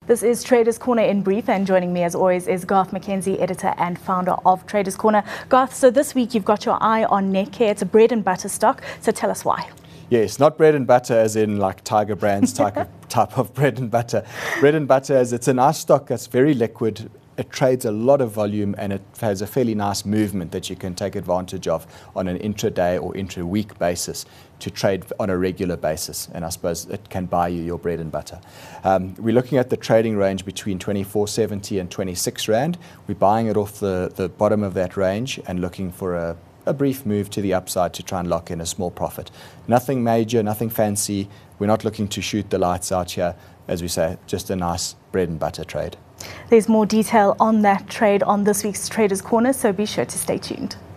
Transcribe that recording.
This is Traders Corner in brief, and joining me as always is Garth McKenzie, editor and founder of Traders Corner. Garth, so this week you've got your eye on Netcare. It's a bread and butter stock, so tell us why. Yes, not bread and butter as in like Tiger Brands type of bread and butter. Bread and butter as it's a nice stock that's very liquid. It trades a lot of volume and it has a fairly nice movement that you can take advantage of on an intraday or intra-week basis to trade on a regular basis. And I suppose it can buy you your bread and butter. We're looking at the trading range between 24.70 and 26 Rand. We're buying it off the bottom of that range and looking for a brief move to the upside to try and lock in a small profit. Nothing major, nothing fancy. We're not looking to shoot the lights out here. As we say, just a nice bread and butter trade. There's more detail on that trade on this week's Traders Corner, so be sure to stay tuned.